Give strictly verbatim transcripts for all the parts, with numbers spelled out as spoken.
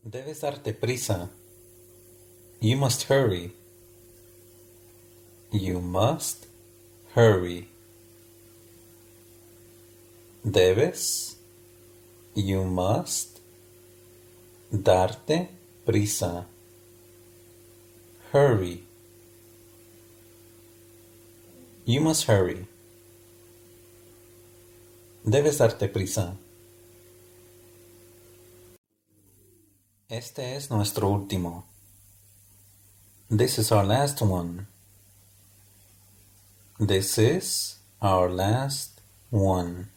Debes darte prisa. You must hurry. You must hurry. Debes. You must. Darte prisa. Hurry. You must hurry. Debes darte prisa. Este es nuestro último. This is our last one. This is our last one.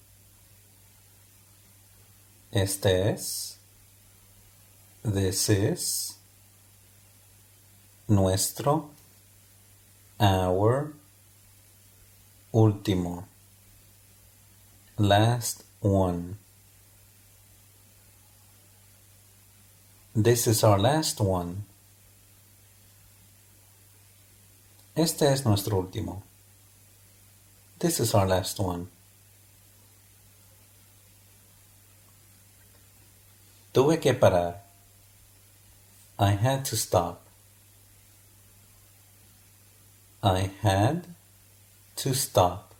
Este es. This is. Nuestro. Our. Último. Last one. This is our last one. Este es nuestro último. This is our last one. Tuve que parar. I had to stop. I had to stop.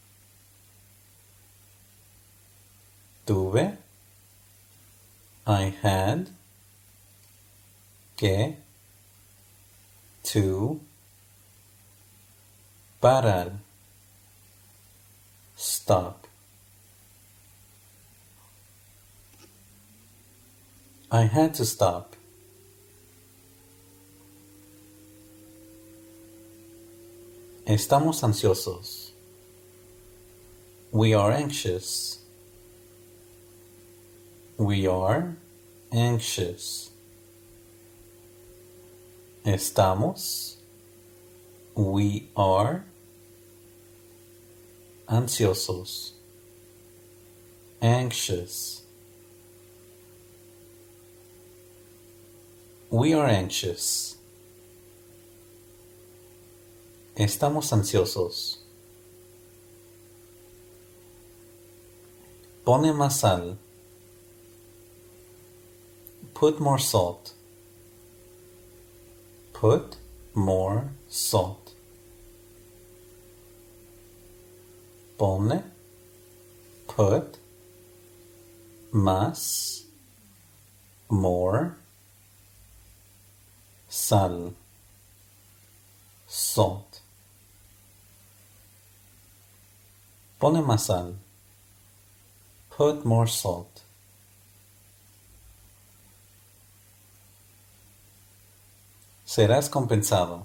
Tuve. I had. Que. To. Parar. Stop. I had to stop. Estamos ansiosos. We are anxious. We are anxious. Estamos. We are ansiosos. Anxious. We are anxious. Estamos ansiosos. Pone más sal. Put more salt. Put more salt. Pone. Put. Más. More. Sal. Salt. Pone más sal. Put more salt. Serás compensado.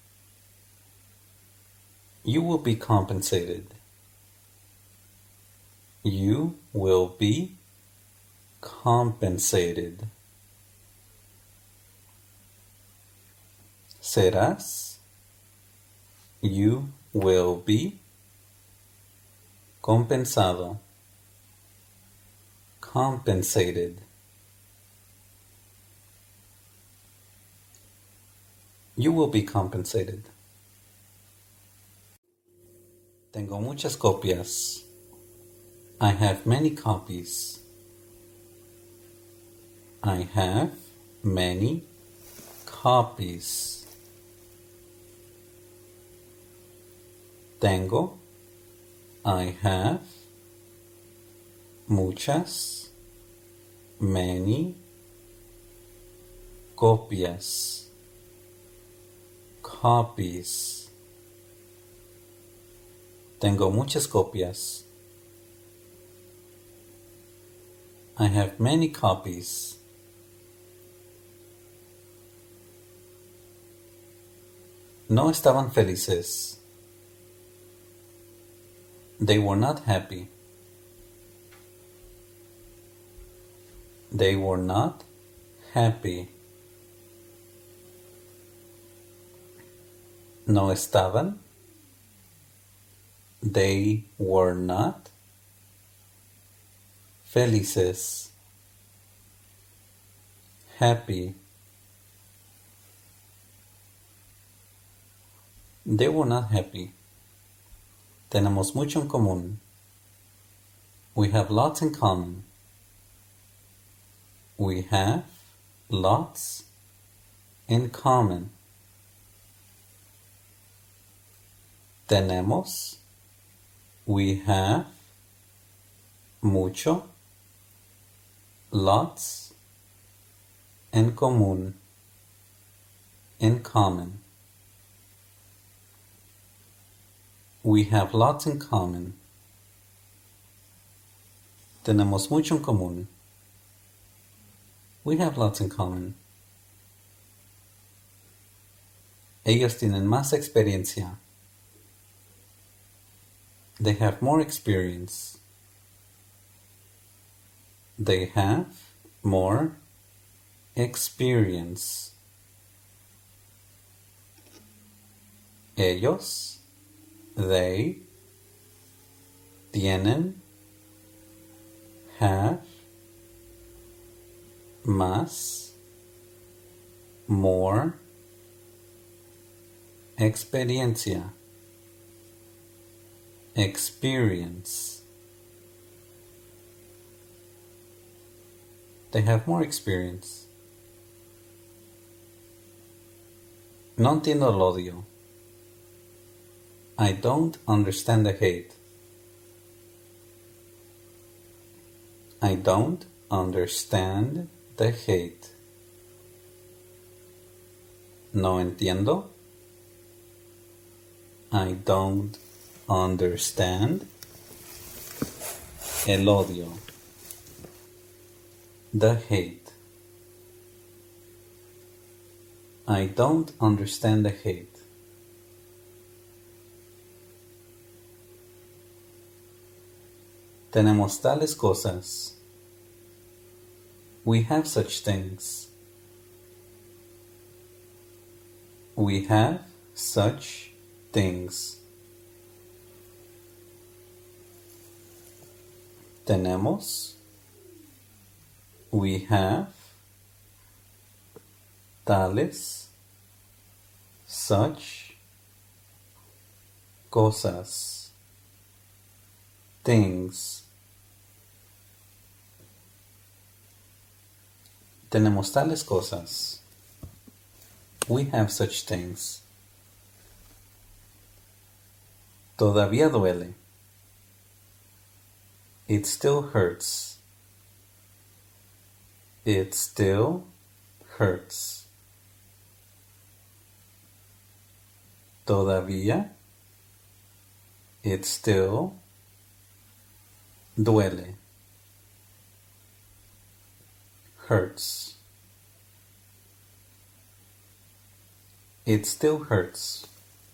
You will be compensated. You will be compensated. Serás. You will be compensado. Compensated. You will be compensated. Tengo muchas copias. I have many copies. I have many copies. Tengo. I have. Muchas. Many. Copias. Copies. Tengo muchas copias. I have many copies. No estaban felices. They were not happy. They were not happy. No estaban. They were not felices. Happy. They were not happy. Tenemos mucho en común. We have lots in common. We have lots in common. Tenemos, we have, mucho, lots, en común, in common. We have lots in common. Tenemos mucho en común. We have lots in common. Ellos tienen más experiencia. They have more experience. They have more experience. Ellos, they, tienen, have, más, more, experiencia, experience. They have more experience. No entiendo el odio. I don't understand the hate. I don't understand the hate. No entiendo. I don't understand el odio. The hate. I don't understand the hate. Tenemos tales cosas. We have such things. We have such things. Tenemos. We have. Tales. Such. Cosas. Things. Tenemos tales cosas. We have such things. Todavía duele. It still hurts. It still hurts. Todavía. It still duele. Hurts. It still hurts.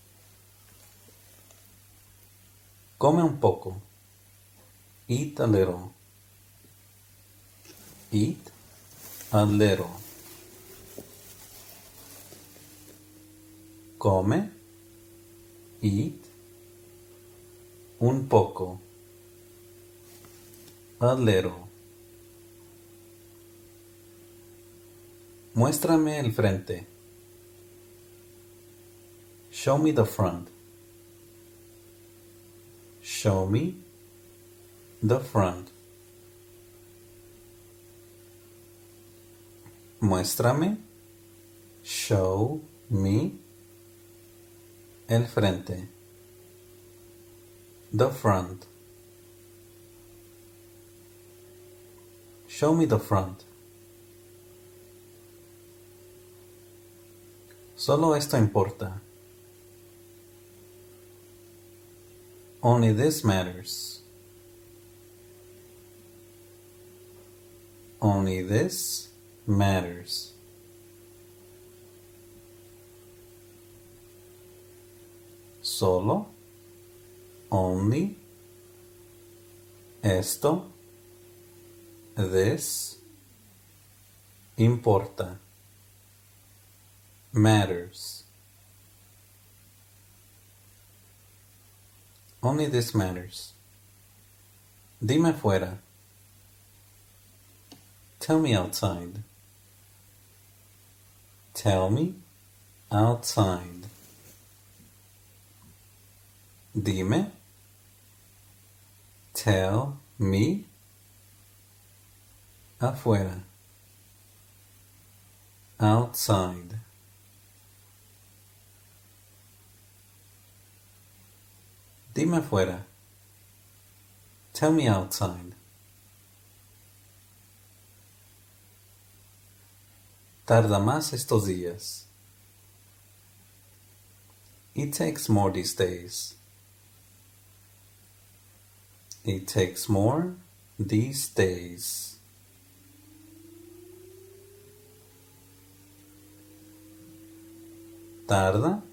Come un poco. Eat a little. Eat a little. Come. Eat. Un poco. A little. Muéstrame el frente. Show me the front. Show me the front. Muéstrame. Show me el frente. The front. Show me the front. Solo esto importa. Only this matters. Only this matters. Solo, only, esto, this, importa, matters. Only this matters. Dime fuera. Tell me outside. Tell me outside. Dime. Tell me afuera. outside. Dime afuera. Tell me outside. Tarda más estos días. It takes more these days. It takes more these days. Tarda.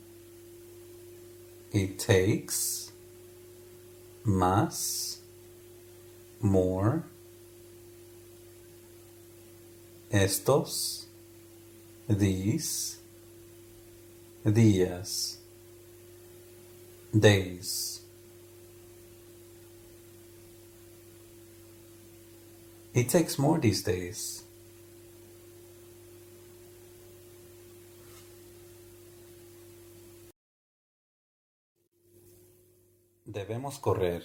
It takes. Más. More. Estos. These. Días. Days. It takes more these days. Debemos correr.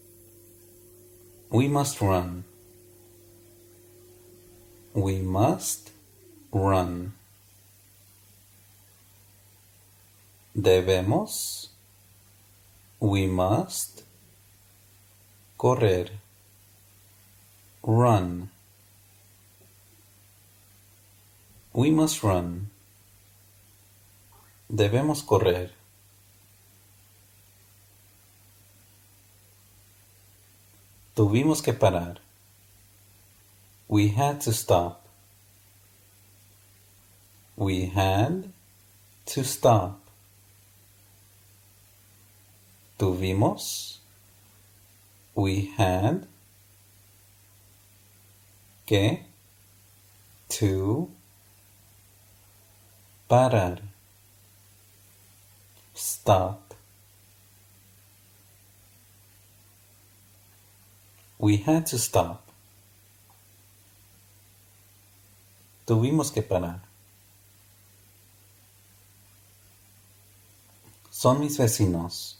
We must run. We must run. Debemos. We must. Correr. Run. We must run. Debemos correr. Tuvimos que parar. We had to stop. We had to stop. Tuvimos. We had que to parar. Stop. We had to stop. Tuvimos que parar. Son mis vecinos.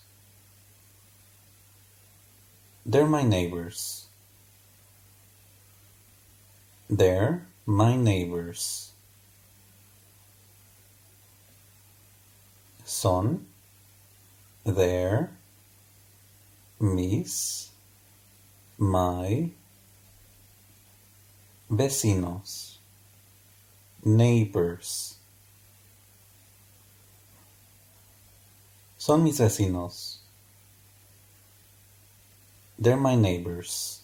They're my neighbors. They're my neighbors. Son. They're. Mis. My. Vecinos. Neighbors. Son mis vecinos. They're my neighbors.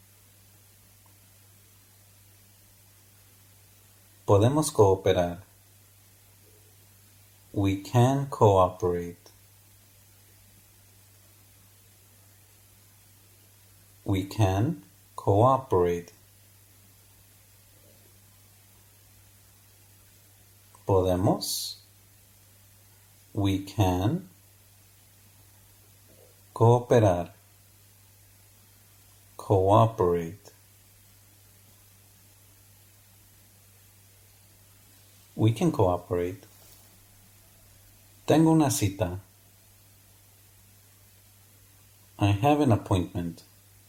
Podemos cooperar. We can cooperate. We can cooperate. Podemos. We can cooperar. Cooperate. We can cooperate. Tengo una cita. I have an appointment.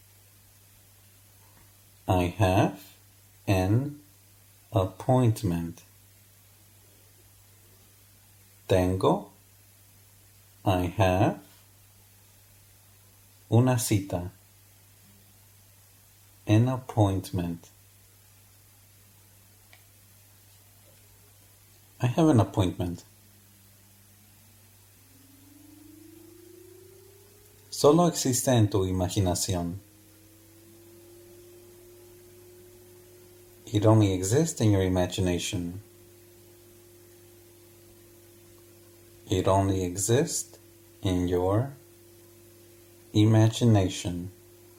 I have an appointment. Tengo. I have. Una cita. An appointment. I have an appointment. Solo existe en tu imaginación. It only exists in your imagination. It only exists in your imagination.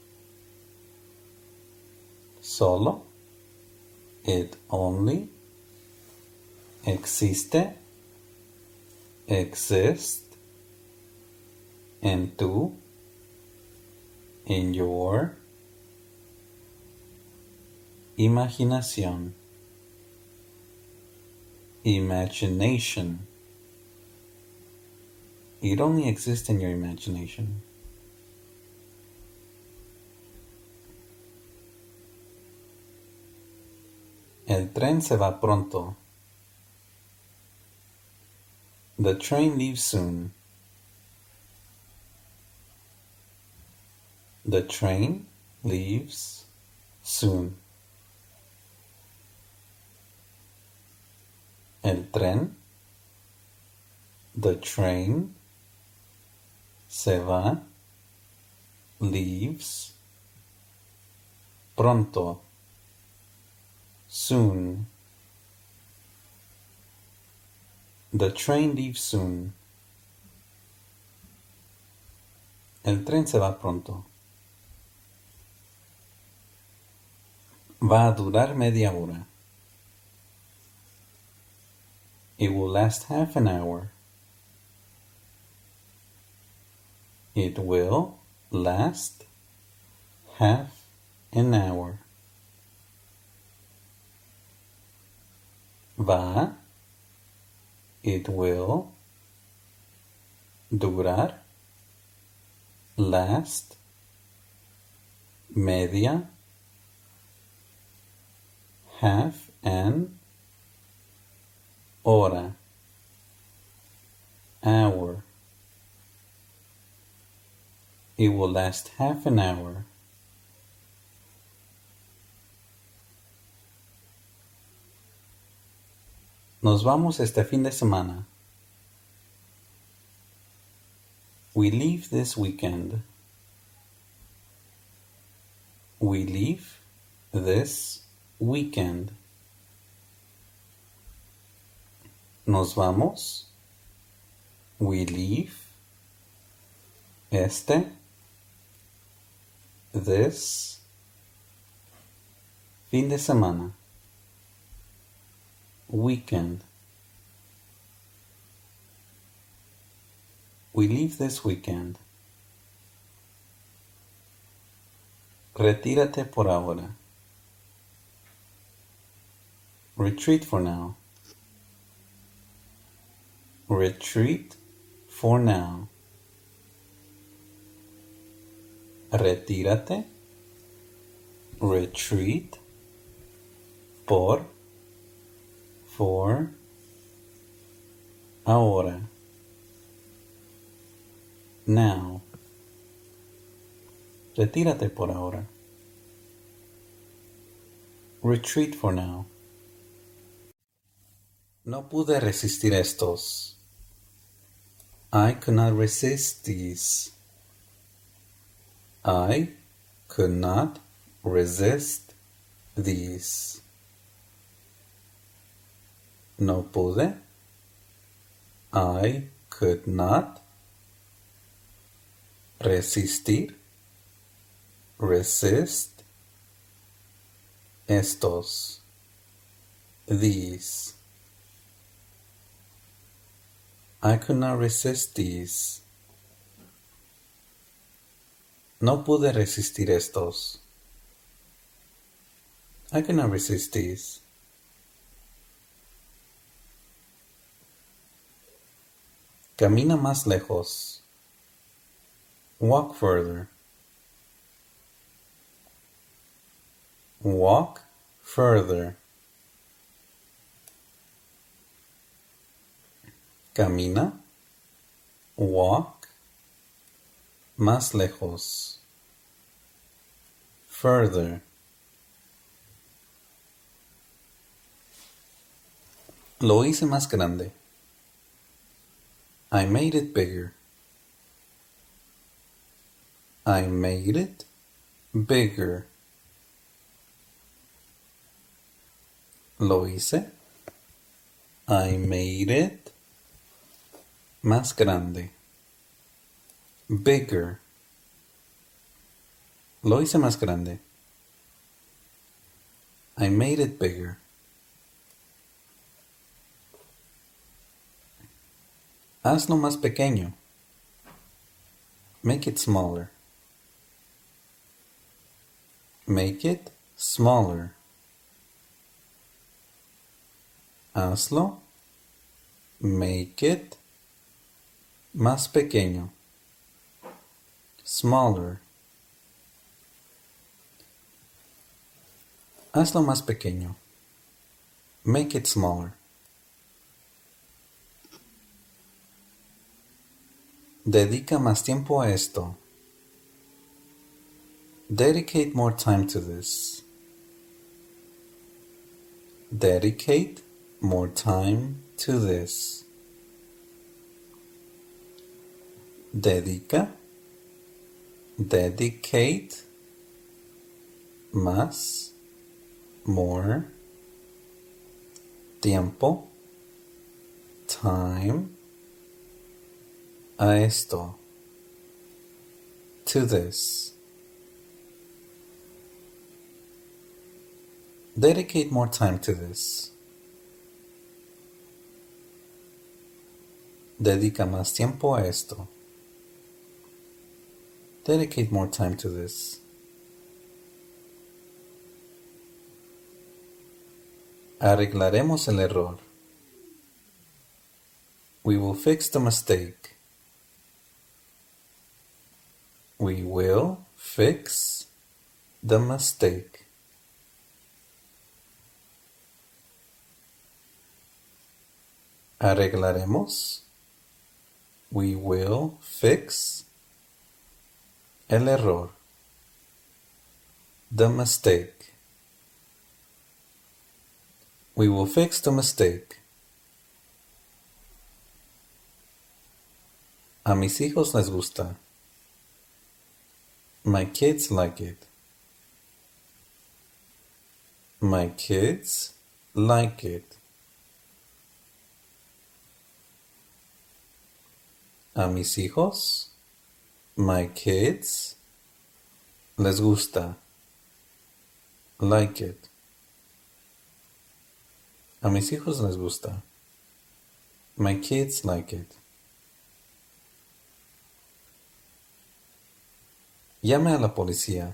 Solo. It only. Existe. Exist. En tu. In your. Imaginación. Imagination. It only exists in your imagination. El tren se va pronto. The train leaves soon. The train leaves soon. El tren. The train se va. Leaves pronto. Soon. The train leaves soon. El tren se va pronto. Va a durar media hora. It will last half an hour. It will last half an hour. Va. It will durar. Last. Media. Half an hora. Hour. It will last half an hour. Nos vamos este fin de semana. We leave this weekend. We leave this weekend. Nos vamos. We leave. Este. This. Fin de semana. Weekend. We leave this weekend. Retírate por ahora. Retreat for now. Retreat for now. Retírate. Retreat. Por. For. Ahora. Now. Retírate por ahora. Retreat for now. No pude resistir estos. I could not resist these. I could not resist these. No pude. I could not resistir. Resist. Estos. These. I could not resist these. No pude resistir estos. I could not resist these. Camina más lejos. Walk further. Walk further. Camina. Walk. Más lejos. Further. Lo hice más grande. I made it bigger. I made it bigger. Lo hice. I made it más grande. Bigger. Lo hice más grande. I made it bigger. Hazlo más pequeño. Make it smaller. Make it smaller. Hazlo. Make it más pequeño. Smaller. Hazlo más pequeño. Make it smaller. Dedica más tiempo a esto. Dedicate more time to this. Dedicate more time to this. Dedica, dedicate, más, more, tiempo, time, a esto, to this. Dedicate more time to this. Dedica más tiempo a esto. Dedicate more time to this. Arreglaremos el error. We will fix the mistake. We will fix the mistake. Arreglaremos. We will fix el error. The mistake. We will fix the mistake. A mis hijos les gusta. My kids like it. My kids like it. A mis hijos, my kids, les gusta. Like it. A mis hijos les gusta. My kids like it. Llame a la policía.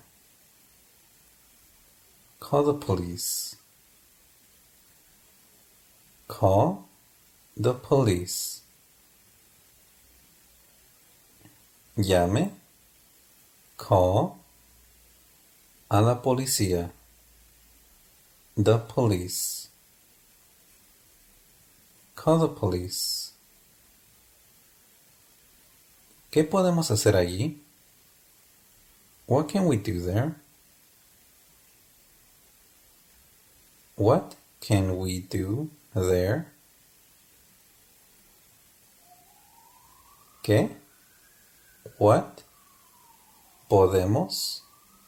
Call the police. Call the police. Llame, call, a la policía. The police. Call the police. ¿Qué podemos hacer allí? What can we do there? What can we do there? ¿Qué? What podemos,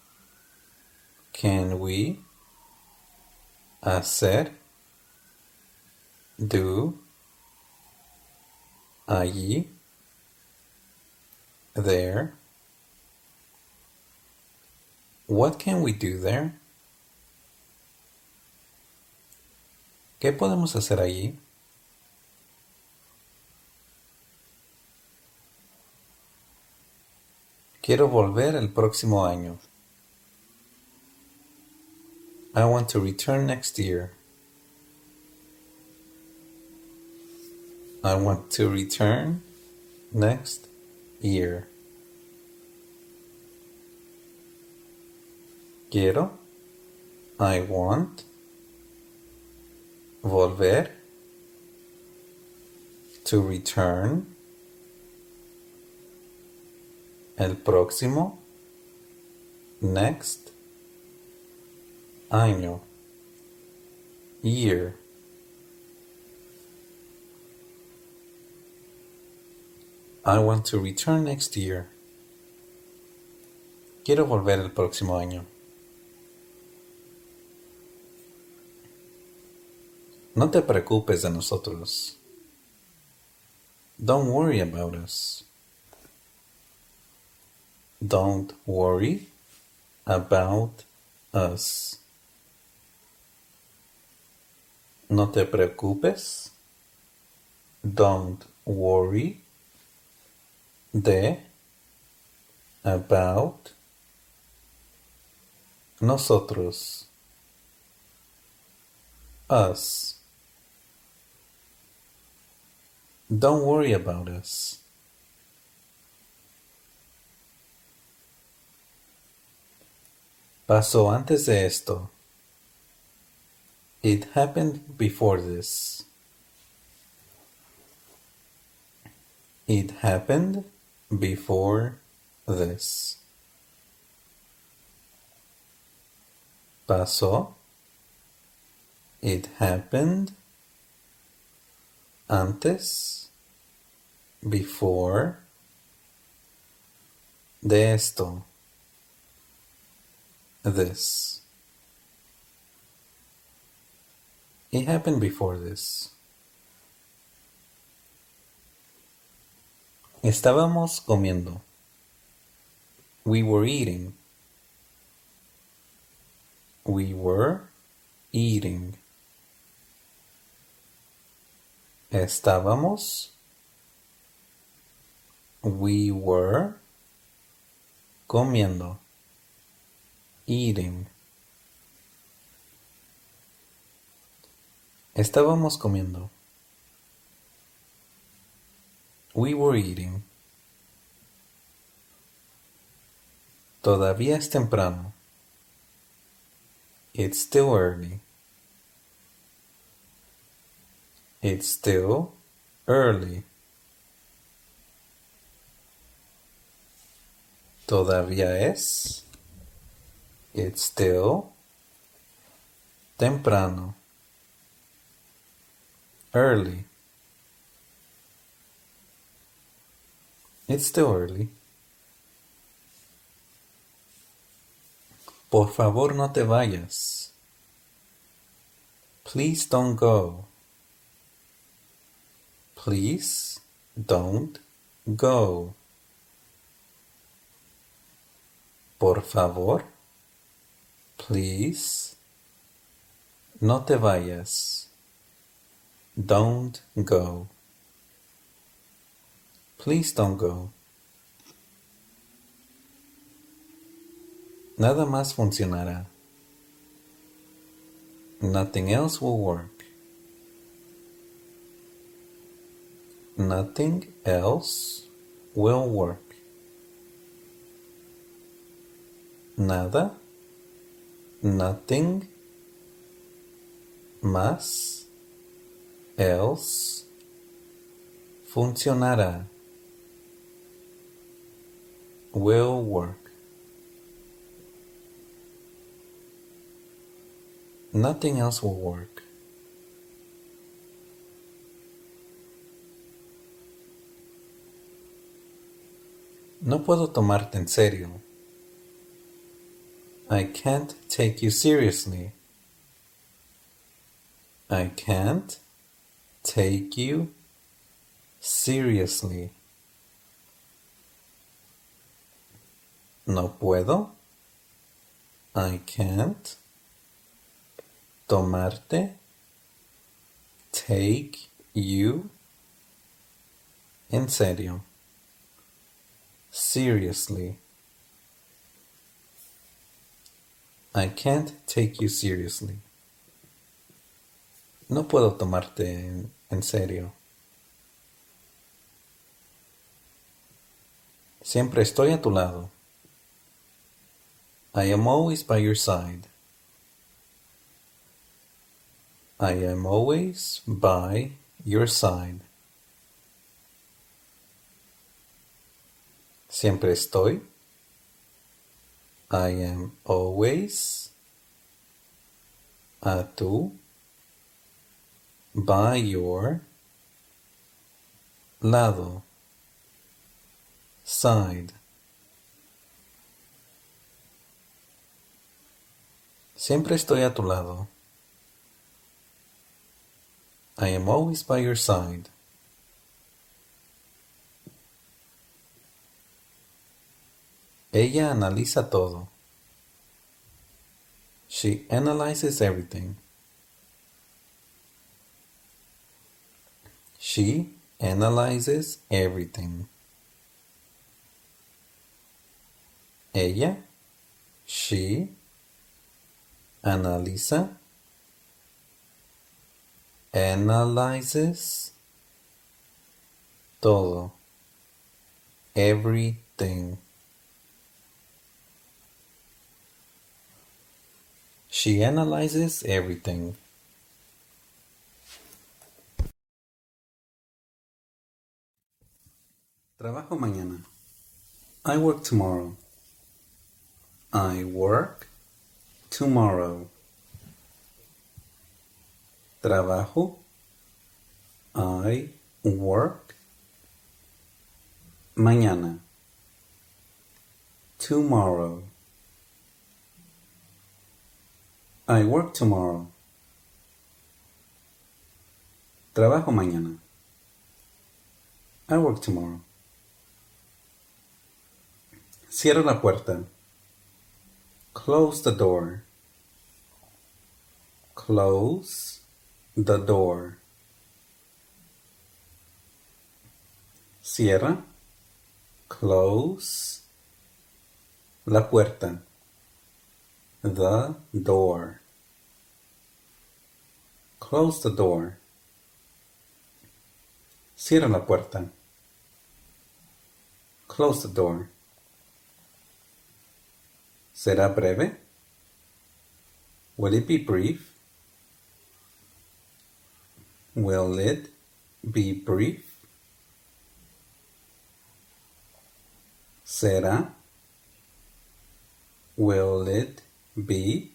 can we, hacer, do, allí, there. What can we do there? ¿Qué podemos hacer allí? Quiero volver el próximo año. I want to return next year. I want to return next year. Quiero, I want, volver, to return, el próximo, next, año, year. I want to return next year. Quiero volver el próximo año. No te preocupes de nosotros. Don't worry about us. Don't worry about us. No te preocupes. Don't worry de about nosotros. Us. Don't worry about us. Pasó antes de esto. It happened before this. It happened before this. Pasó. It happened. Antes. Before. De esto. This. It happened before this. Estábamos comiendo. We were eating. We were eating. Estábamos. We were comiendo. Eating. Estábamos comiendo. We were eating. Todavía es temprano. It's still early. It's still early. Todavía es. It's still temprano. Early. It's still early. Por favor, no te vayas. Please don't go. Please don't go. Por favor, please, no te vayas. Don't go. Please don't go. Nada más funcionará. Nothing else will work. Nothing else will work. Nada, nothing, más, else, funcionará, will work. Nothing else will work. No puedo tomarte en serio. I can't take you seriously. I can't take you seriously. No puedo. I can't tomarte, take you en serio. Seriously. I can't take you seriously. No puedo tomarte en, en serio. Siempre estoy a tu lado. I am always by your side. I am always by your side. Siempre estoy. I am always a tu, by your lado, side. Siempre estoy a tu lado. I am always by your side. Ella analiza todo. She analyzes everything. She analyzes everything. Ella, she, analiza, analyzes, todo, everything. She analyzes everything. Trabajo mañana. I work tomorrow. I work tomorrow. Trabajo. I work mañana. Tomorrow. I work tomorrow. Trabajo mañana. I work tomorrow. Cierra la puerta. Close the door. Close the door. Cierra. Close la puerta. The door. Close the door. Cierra la puerta. Close the door. ¿Será breve? Will it be brief? Will it be brief? ¿Será? Will it be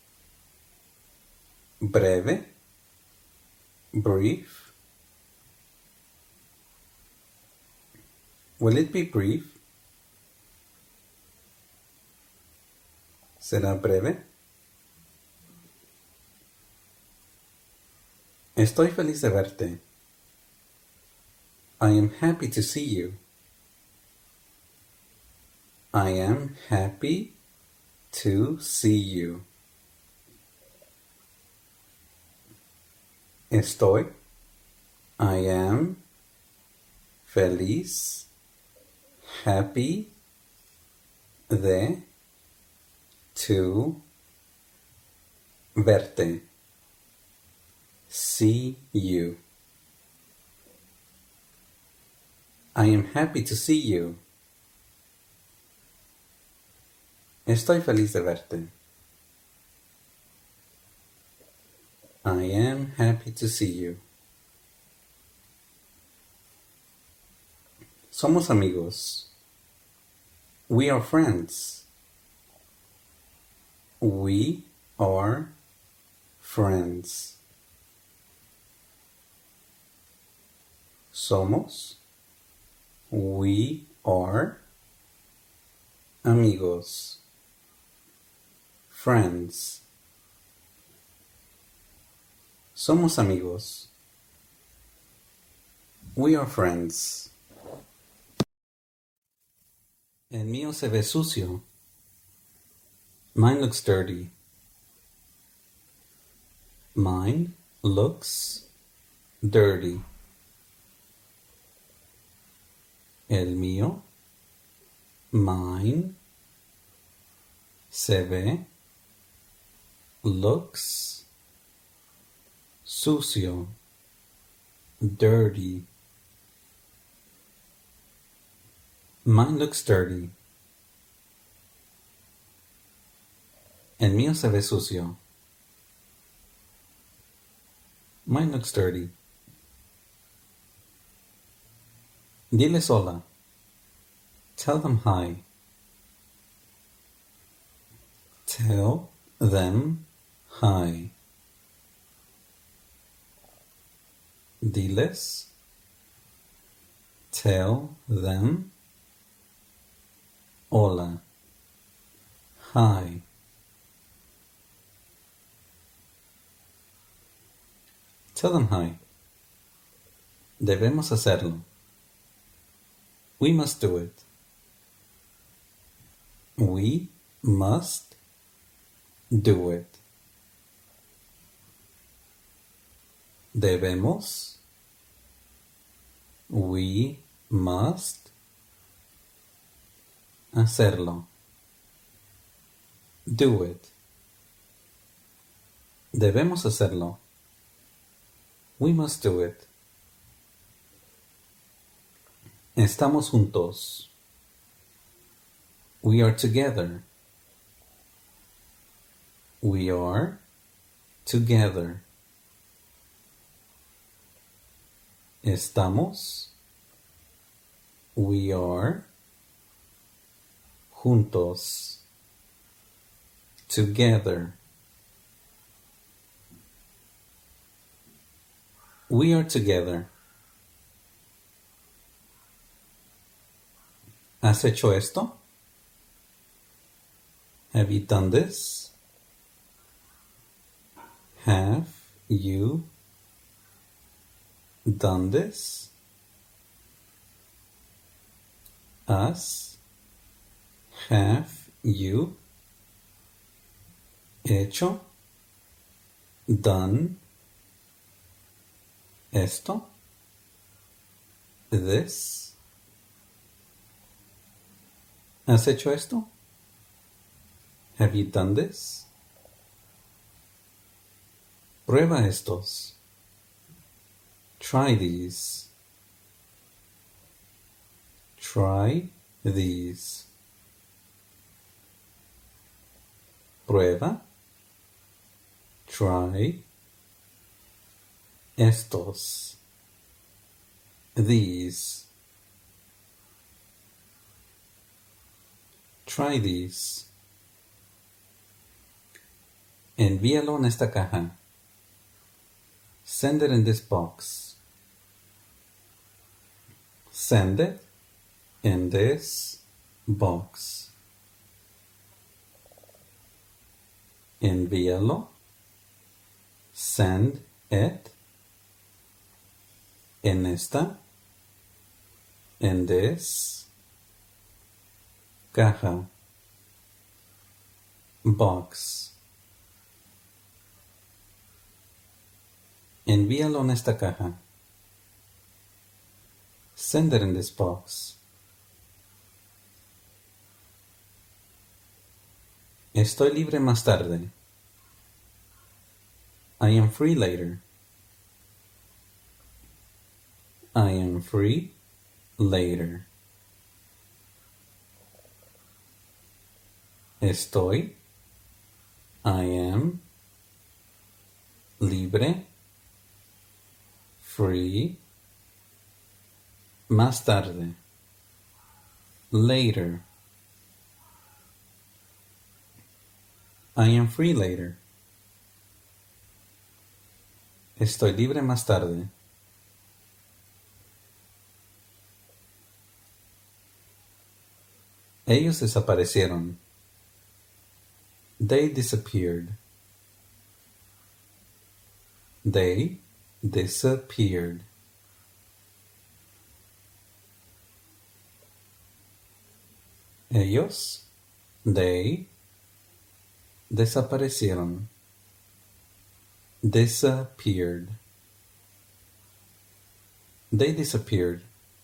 breve? Brief? Will it be brief? ¿Será breve? Estoy feliz de verte. I am happy to see you. I am happy to see you. Estoy. I am feliz, happy de to verte. See you. I am happy to see you. Estoy feliz de verte. I am happy to see you. Somos amigos. We are friends. We are friends. Somos. We are amigos. Friends. Somos amigos. We are friends. El mío se ve sucio. Mine looks dirty. Mine looks dirty. El mío. Mine. Se ve. Looks. Sucio. Dirty. Mine looks dirty. El mío se ve sucio. Mine looks dirty. Diles hola. Tell them hi. Tell them hi. Diles. Tell them hola. Hi. Tell them hi. Debemos hacerlo. We must do it. We must do it. Debemos. We must hacerlo. Do it. Debemos hacerlo. We must do it. Estamos juntos. We are together. We are together. Estamos. We are juntos, together. We are together. ¿Has hecho esto? Have you done this? Have you done this? ¿Has? Have you hecho? Done? Esto? This? ¿Has hecho esto? Have you done this? Prueba estos. Try these. Try these. Prueba. Try estos. These. Try these. Envíalo en esta caja. Send it in this box. Send it in this box. Envíalo. Send it. En esta. In this. Caja. Box. Envíalo en esta caja. Send it in this box. Estoy libre más tarde. I am free later. I am free later. Estoy. I am. Libre. Free. Más tarde. Later. I am free later. Estoy libre más tarde. Ellos desaparecieron. They disappeared. They disappeared. Ellos, they, desaparecieron. Disappeared. They disappeared.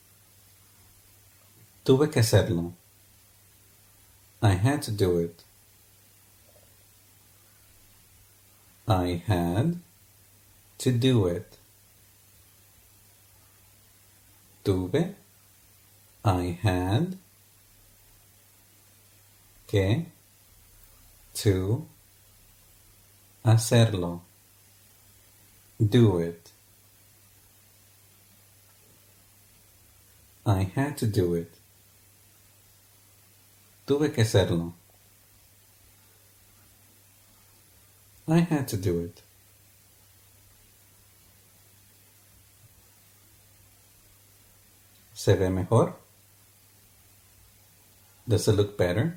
Tuve que hacerlo. I had to do it. I had to do it. Tuve. I had. Que. To. Hacerlo. Do it. I had to do it. Tuve que hacerlo. I had to do it. ¿Se ve mejor? Does it look better?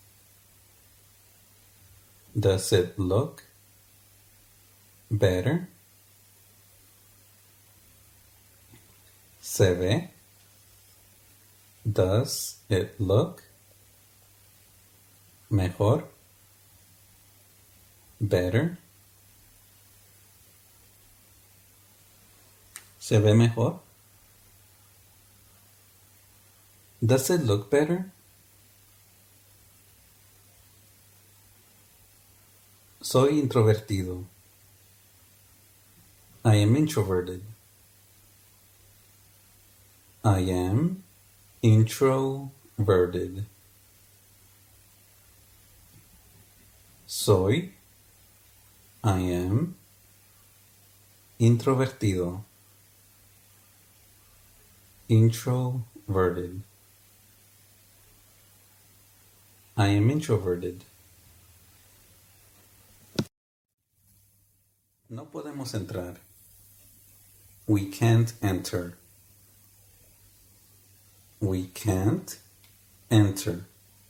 Does it look better? ¿Se ve? Does it look mejor? Better? ¿Se ve mejor? Does it look better? Soy introvertido. I am introverted. I am introverted. Soy. I am introvertido. Introverted. I am introverted. No podemos entrar. We can't enter. We can't enter.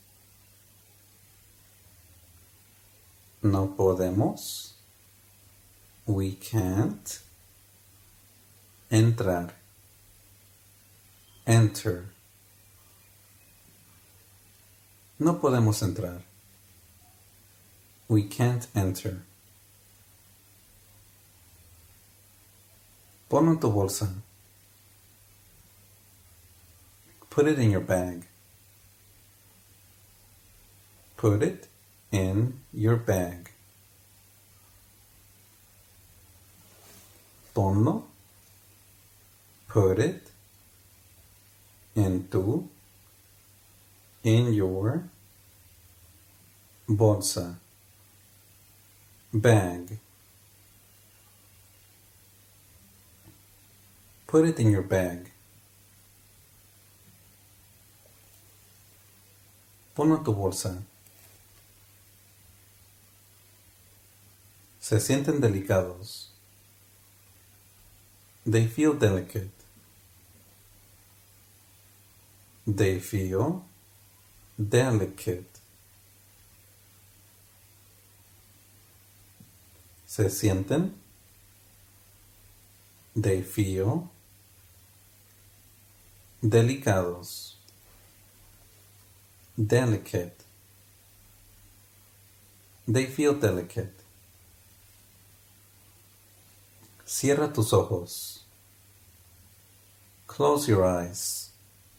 No podemos. We can't entrar. Enter. No podemos entrar. We can't enter. Ponlo en tu bolsa. Put it in your bag. Put it in your bag. Ponlo. Put it. En tu. In your. Bolsa. Bag. Put it in your bag. Ponlo en tu bolsa. Se sienten delicados. They feel delicate. They feel delicate. Se sienten. They feel delicados. Delicate. They feel delicate. Cierra tus ojos. Close your eyes.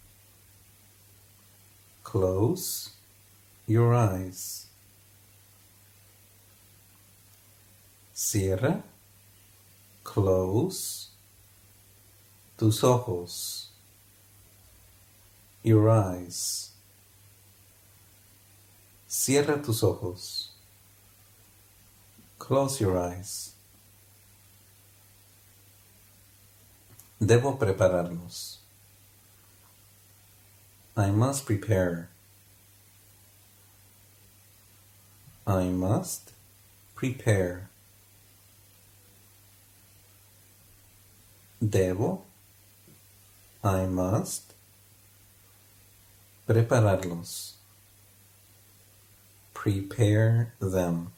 Close your eyes. Cierra. Close tus ojos. Your eyes. Cierra tus ojos. Close your eyes. Debo prepararlos. I must prepare. I must prepare. Debo. I must prepararlos. Prepare them.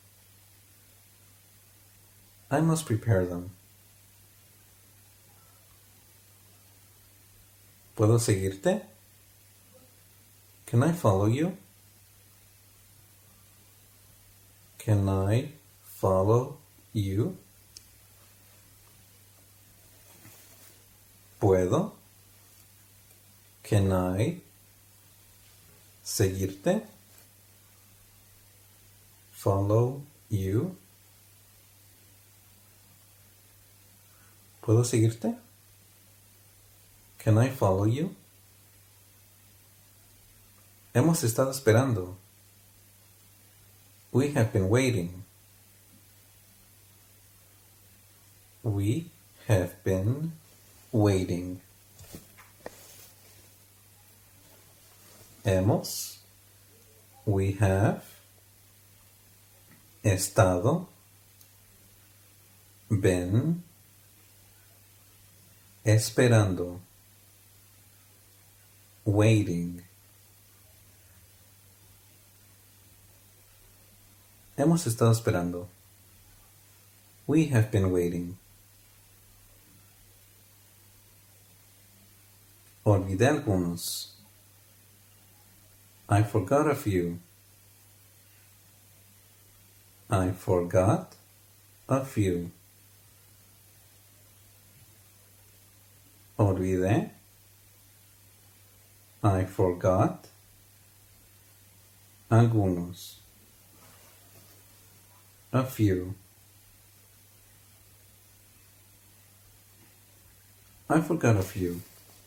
I must prepare them. ¿Puedo seguirte? Can I follow you? Can I follow you? ¿Puedo? Can I seguirte? Follow you. ¿Puedo seguirte? Can I follow you? Hemos estado esperando. We have been waiting. We have been waiting. Hemos. We have. Estado. Been. Esperando. Waiting. Hemos estado esperando. We have been waiting. Olvidé algunos. I forgot a few. I forgot a few. Olvidé. I forgot algunos. A few. I forgot a few.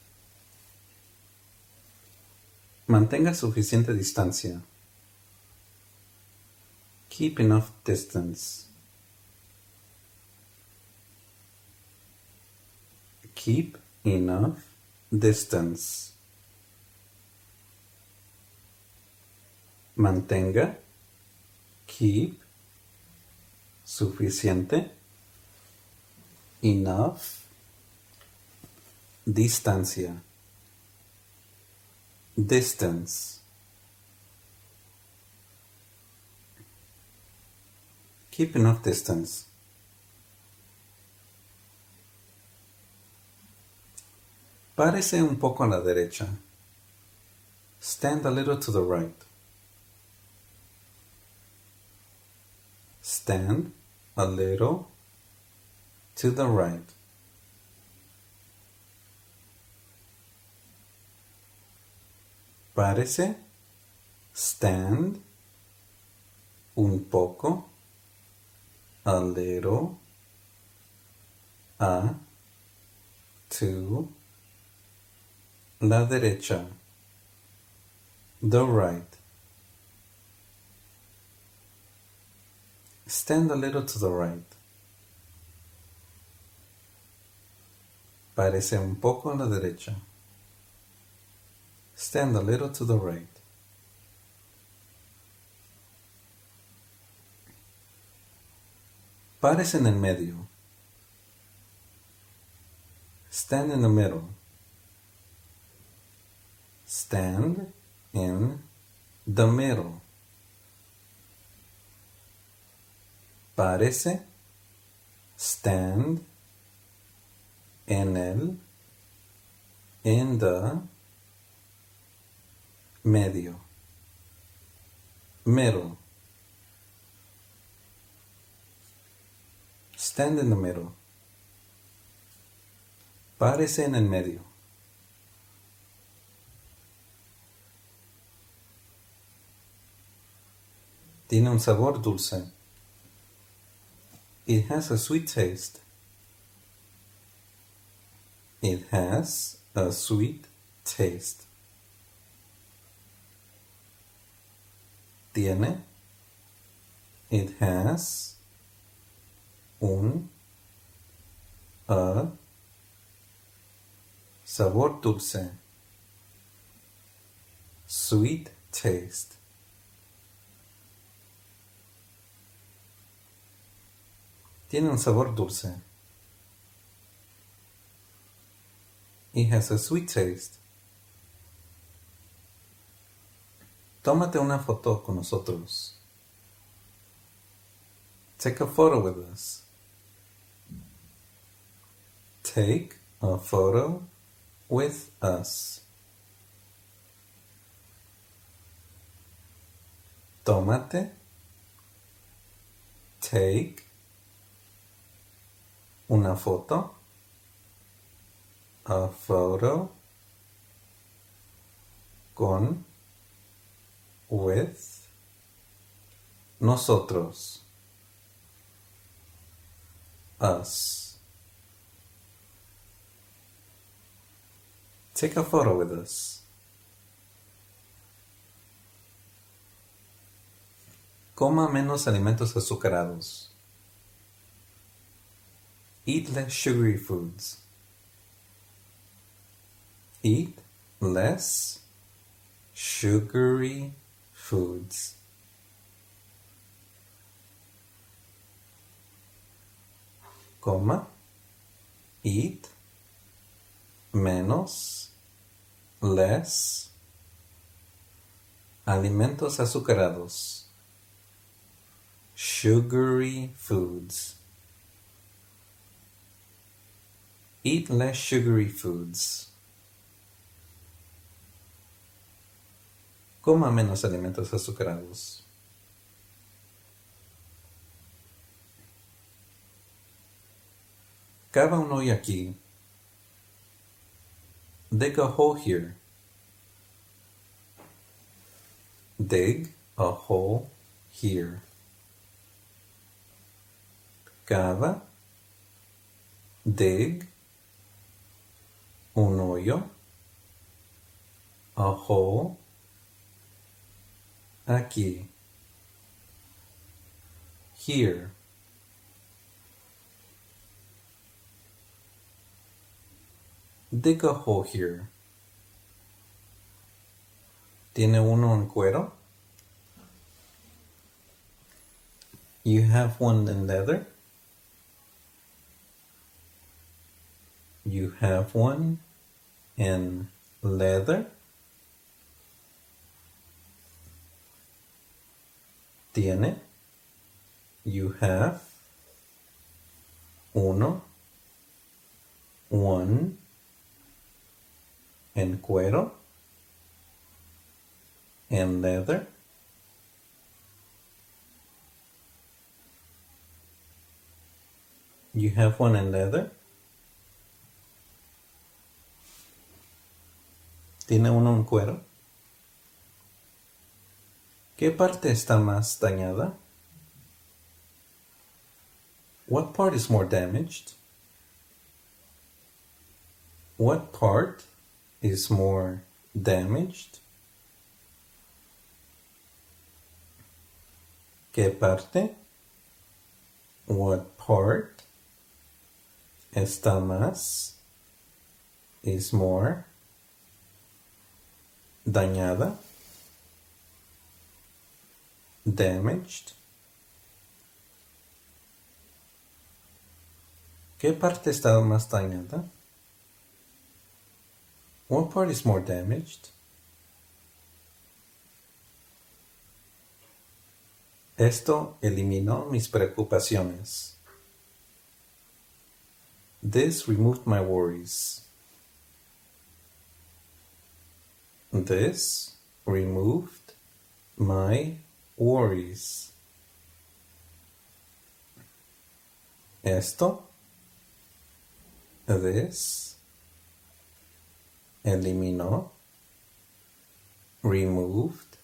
Mantenga suficiente distancia. Keep enough distance. Keep enough distance. Mantenga. Keep. Suficiente. Enough. Distancia. Distance. Keep enough distance. Párese un poco a la derecha. Stand a little to the right. Stand a little to the right. Párese. Stand un poco, a little, a, to, la derecha, the right. Stand a little to the right. Párese un poco a la derecha. Stand a little to the right. Párese en el medio. Stand in the middle. Stand in the middle. Párese. Stand en el, in the, medio. Middle. Stand in the middle. Párese en el medio. Tiene un sabor dulce. It has a sweet taste. It has a sweet taste. Tiene. It has un, a, sabor dulce. Sweet taste. Tiene un sabor dulce. It has a sweet taste. Tómate una foto con nosotros. Take a photo with us. Take a photo with us. Tómate. Take una foto. A photo. Con. With. Nosotros. Us. Take a photo with us. Coma menos alimentos azucarados. Eat less sugary foods. Eat less sugary foods. Coma. Eat. Menos. Less. Alimentos azucarados. Sugary foods. Eat less sugary foods. Coma menos alimentos azucarados. Cava un hoyo aquí. Dig a hole here. Dig a hole here. Cava. Dig. Un hoyo. A hole. Aquí. Here. Dig a hole here. ¿Tiene uno en cuero? You have one in leather? You have one in leather? Tiene. You have. Uno. One. En cuero. En leather. You have one in leather. Tiene uno en cuero. ¿Qué parte está más dañada? What part is more damaged? What part is more damaged? ¿Qué parte? What part está más is more dañada? Damaged. ¿Qué parte está más dañada? What part is more damaged? Esto eliminó mis preocupaciones. This removed my worries. This removed my worries. Esto. This. Eliminó. Removed.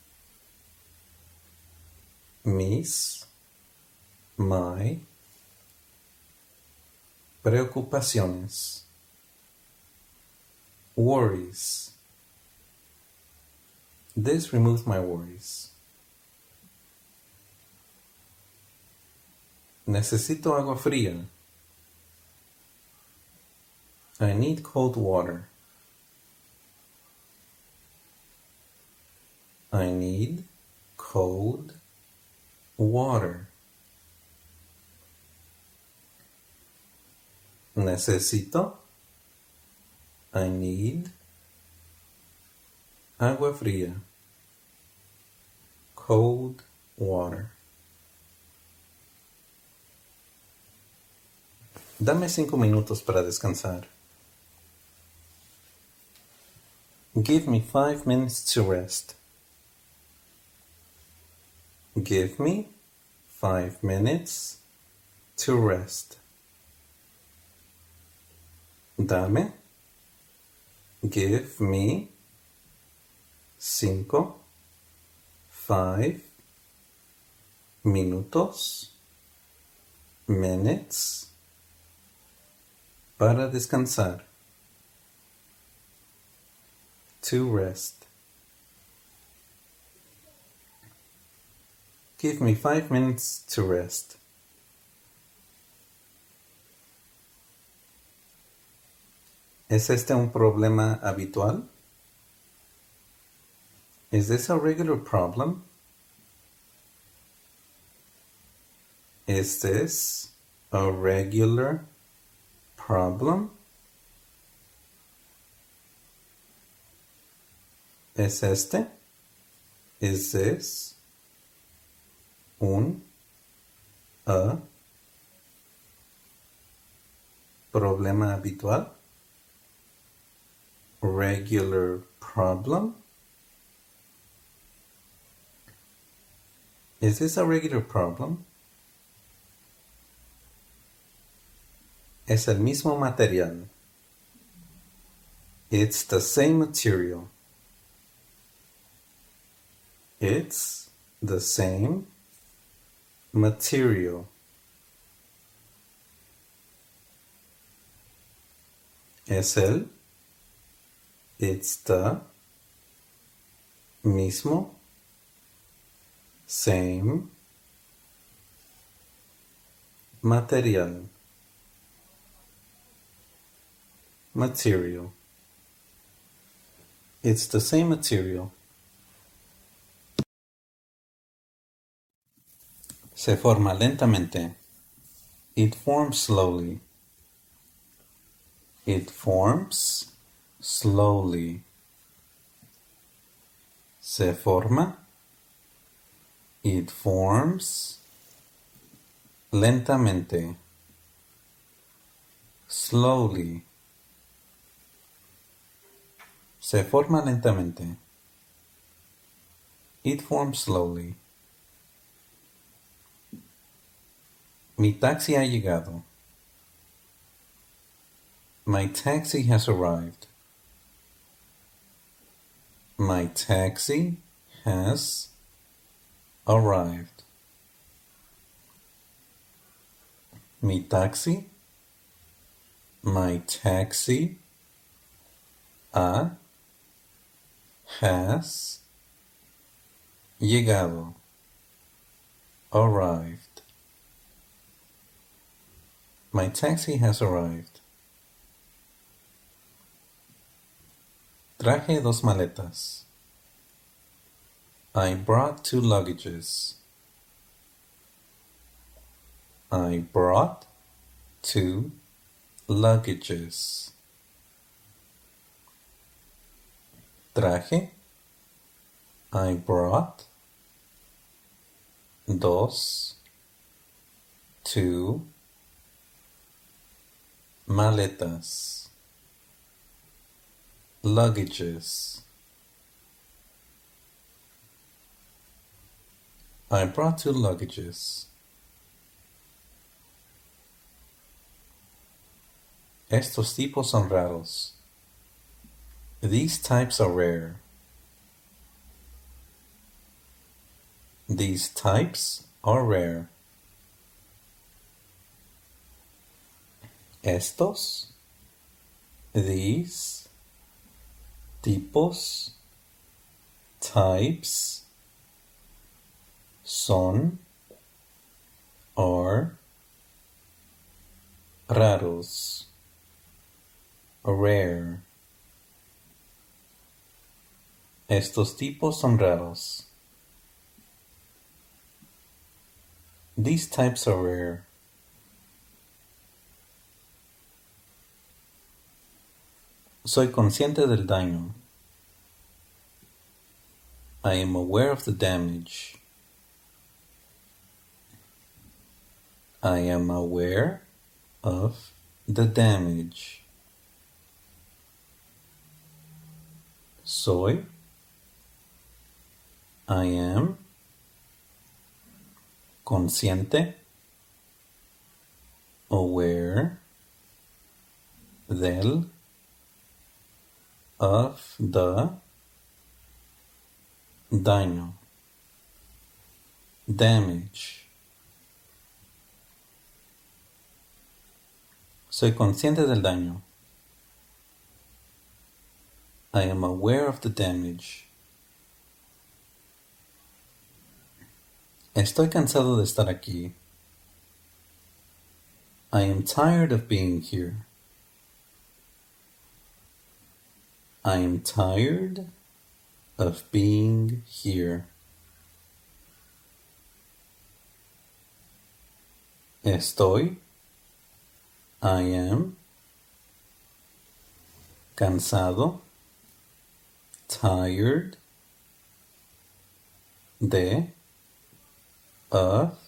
Mis. My. Preocupaciones. Worries. This removed my worries. Necesito agua fría. I need cold water. I need cold water. Necesito. I need agua fría. Cold water. Dame cinco minutos para descansar. Give me five minutes to rest. Give me five minutes to rest. Dame. Give me. Cinco. Five. Minutos. Minutes. Para descansar. To rest. Give me five minutes to rest. ¿Es este un problema habitual? Is this a regular problem? Is this a regular problem? ¿Es este? Is this un a problema habitual? Regular problem? Is this a regular problem? Es el mismo material. It's the same material. It's the same material. Es el. It's the mismo. Same material. Material. It's the same material. Se forma lentamente. It forms slowly. It forms slowly. Se forma. It forms lentamente. Slowly. Se forma lentamente. It forms slowly. Mi taxi ha llegado. My taxi has arrived. My taxi has arrived. Mi taxi. My taxi. Ha. Has. Llegado. Arrived. My taxi has arrived. Traje dos maletas. I brought two luggages. I brought two luggages. Traje. I brought dos, two maletas. Luggages. I brought two luggages. Estos tipos son raros. These types are rare. These types are rare. Estos. These. Tipos. Types. Son. Are. Raros. Rare. Estos tipos son raros. These types are rare. Soy consciente del daño. I am aware of the damage. I am aware of the damage. Soy. I am. Consciente. Aware. Del. Of the. Daño. Damage. Soy consciente del daño. I am aware of the damage. Estoy cansado de estar aquí. I am tired of being here. I am tired of being here. Estoy. I am. Cansado. Tired. De. Of.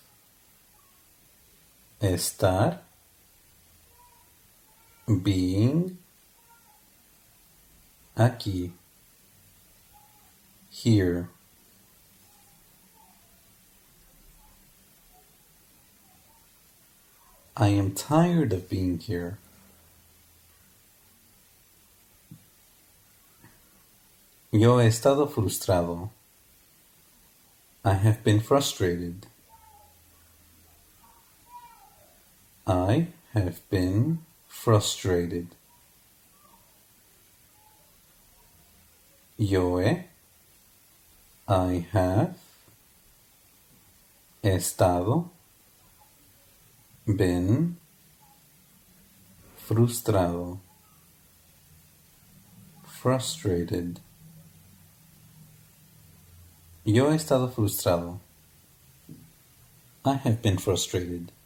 Estar. Being. Aquí. Here. I am tired of being here. Yo he estado frustrado. I have been frustrated. I have been frustrated. Yo he. I have. Estado. Been. Frustrado. Frustrated. Yo he estado frustrado. I have been frustrated.